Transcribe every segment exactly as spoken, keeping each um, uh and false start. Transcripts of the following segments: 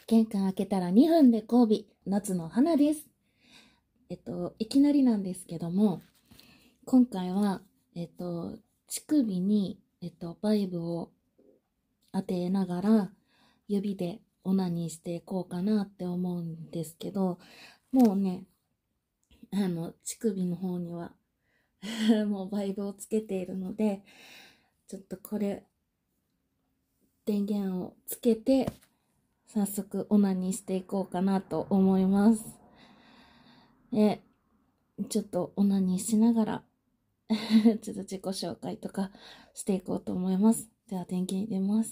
玄関開けたらにふんで交尾、夏の花です。えっと、いきなりなんですけども、今回は、えっと、乳首に、えっと、バイブを当てながら、指でオナニーしていこうかなって思うんですけど、もうね、あの、乳首の方には、もうバイブをつけているので、ちょっとこれ、電源をつけて、早速オナニーしていこうかなと思います。で、ちょっとオナニーしながら、ちょっと自己紹介とかしていこうと思います。では電源入れます。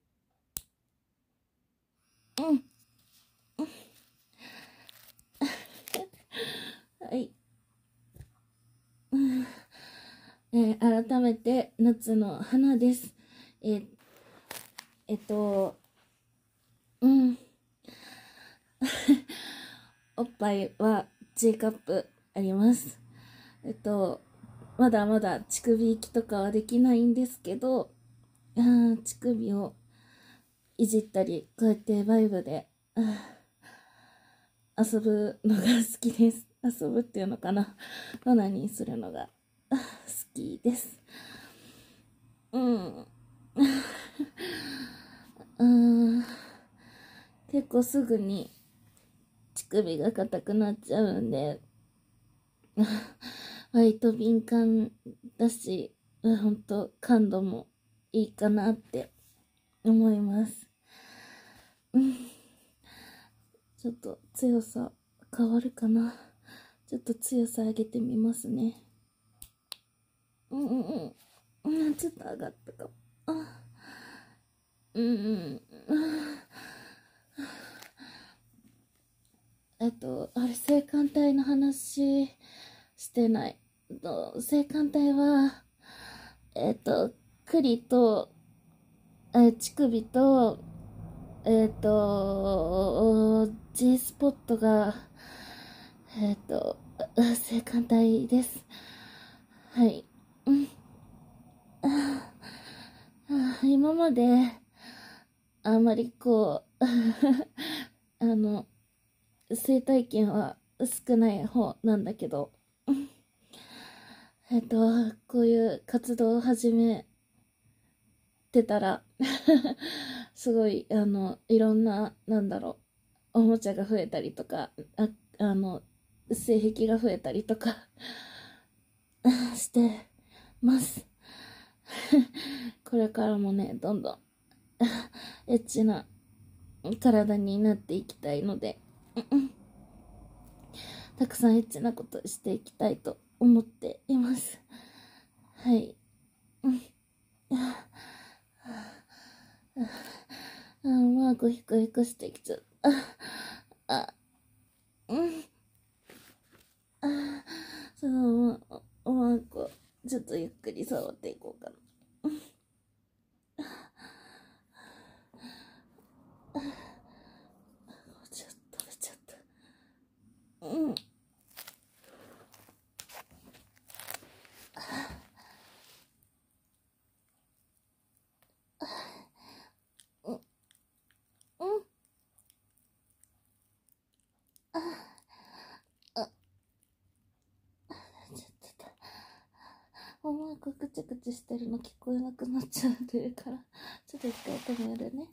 うん。はい。えー、改めて、夏の花です。えー、えっと、うん。おっぱいは G カップあります。えっと、まだまだ乳首行きとかはできないんですけど、あ乳首をいじったり、こうやってバイブで遊ぶのが好きです。遊ぶっていうのかな。オナニーするのが好きです。うん。うん。結構すぐに乳首が硬くなっちゃうんで、割と敏感だし、ほんと感度もいいかなって思います。うん。ちょっと強さ変わるかな。ちょっと強さ上げてみますね。うんうんうん。ちょっと上がったかも。あうんうん。えっと、あれ、性感帯の話してない。と性感帯は、えっと、栗と、え乳首と、えっと、G スポットが、えっと、性感帯です。はい。うん。今まで、あんまりこう、あの、性体験は少ない方なんだけど、えっと、こういう活動を始めてたら、すごい、あの、いろんな、なんだろう、おもちゃが増えたりとか、あ、あの、性癖が増えたりとかしてます。これからもね、どんどんエッチな体になっていきたいので、たくさんエッチなことしていきたいと思っています。はい。あ、マークヒクヒクしてきちゃった。あ、うん。あ、そのマークをちょっとゆっくり触っていこうかな。ちょっと食べちゃった。うん。うん。うん。あ、あ、ちょっと、おマークくちゃくちゃしてるの聞こえなくなっちゃってるから、ちょっと一回止めるね。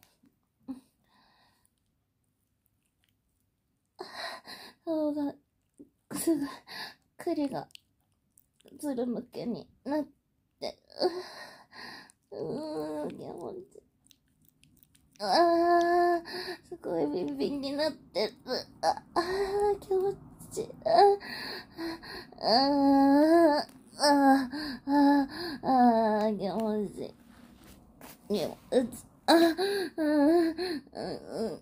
そうだ、すぐ、栗がずるむけになって、うーん、気持ちいい。あー、すごいビンビンになってる。ああー、気持ちいい。あああああああ気持ちいい。気持ちいい。あああ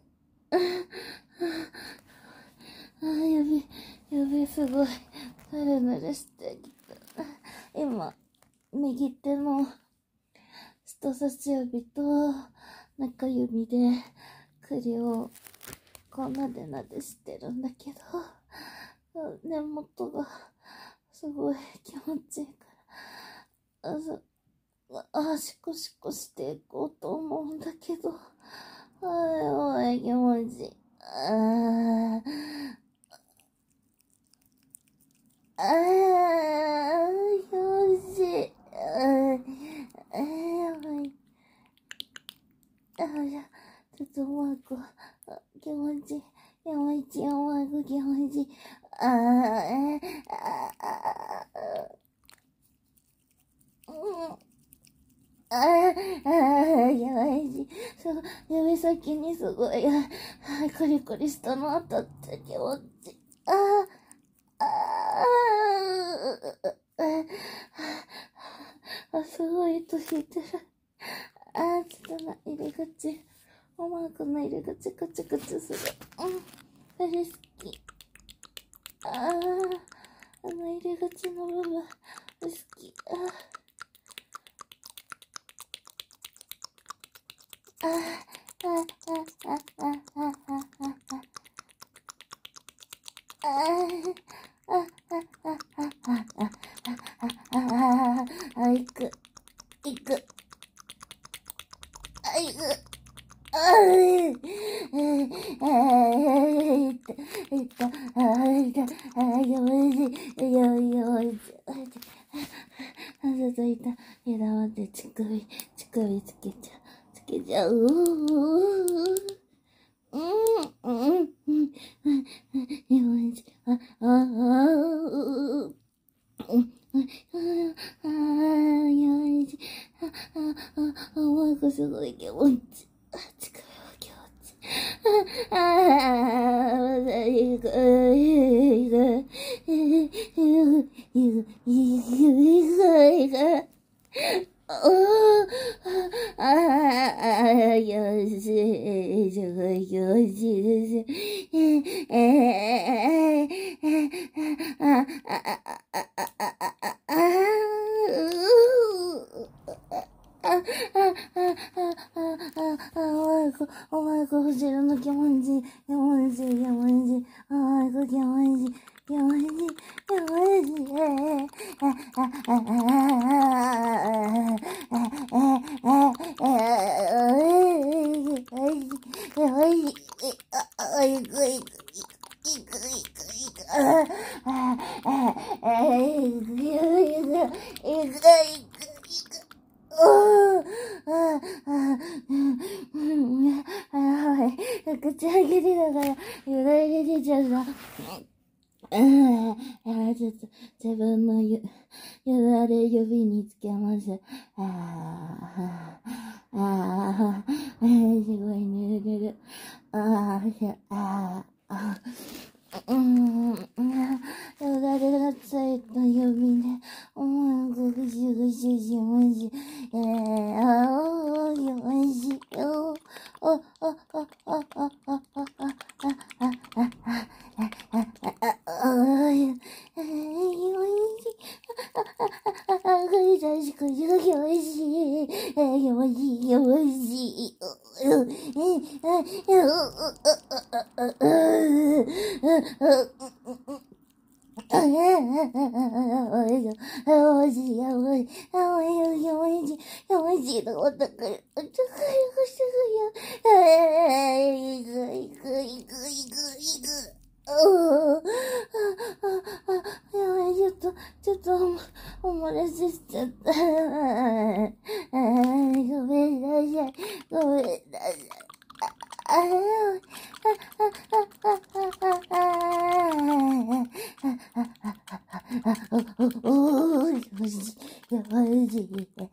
あ指、指すごい、ぬるぬるしてきた。今、右手の人差し指と中指で栗をこうなでなでしてるんだけど、根元がすごい気持ちいいから、あ、あ、シコシコしていこうと思うんだけど、はい、おい、気持ちいい。 つおまく、気持ちいい。気持ちいい、おまく気持ちいい。あー、あー、うん。あー、あー、気持ちいい。すごい、指先にすごい、あー、クリクリしたの当たって気持ちいい。あー、あー、あ、すごい糸引いてる。あー、ちょっとな、入り口。おまくの入り口、くちくちする。うん、大好き。あー、あの入り口の部分、好き。あー、あー、あー、あー、あー、あー、あー、あー、あー、あー、あー、行く、行く、あ、行く、あー、あー、いった、いった、あー、いった、あー、よし、よ、よし、あ、続いた、えだまって、乳首、乳首つけちゃう、つけちゃう、うー、うん、うん、うん、うん、よし、あ、あ、あ、う、うん、あ、よし、あ、あ、あ、なんかすごい気持ち、あ、力が気持ち、あ、あ、まだいく、いく、いく、いく、いく、いく、いく、おー、ああ、よし、すごいよしです。ええ、あ、あ、あ、あ、あ、あ、あ、あ、あ、あ、あ、あ、あ、お前こ、後ろの気持ちいい、気持ちいい、気持ちいい、お前こ、気持ちいい、気持ちいい、気持ちいい、あ、あ、あ、口開けてたから、よだれ出ちゃった。うん、あー、ちょっと、自分のゆ、よだれ指につけます。あー、あー、あー、すごいぬるぬる。あー、あー、あー、うん、よだれがついた指で、思いぐぐしゅぐしゅします。えー、あー、気持ちいいよ。あ、あ、あ、あ、あ、あ、あ、あ、あ、あ、あ、あ、ちょっと、お漏らししちゃった。ごめんなさい。ごめんなさい。あおー、よし、よし。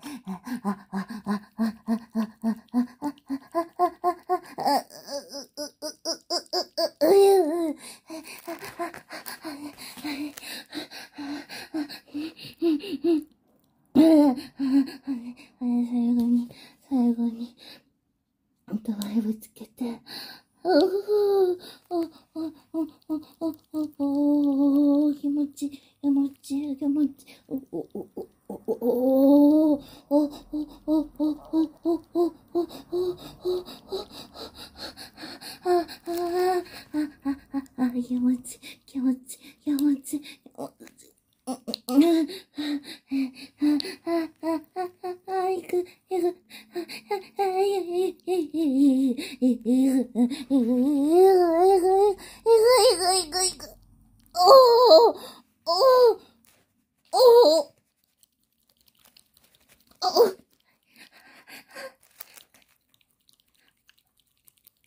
最後に、最後に、ドライブつけて、おー、お、お、お、お、お、お、お、気持ちいい、気持ちいい、気持ちいい、お、お、お、お、お、お、お、お、お、お、お、お、お、お、お、あ、あ、あ、あ、気持ちいい、気持ちいい、気持ちいい、気持ちいい。行く、行く、おー、おー、おー、おー、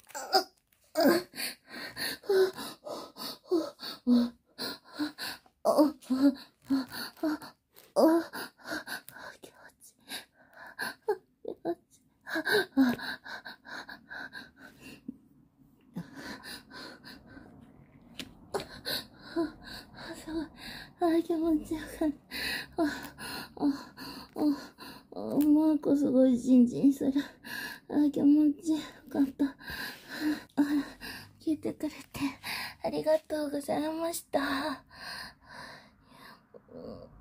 すごい。あ、気持ちよかった。あ、あ、あ、あ、マーコすごいジンジンする。あ、気持ちよかった。あ、聞いてくれてありがとうございました。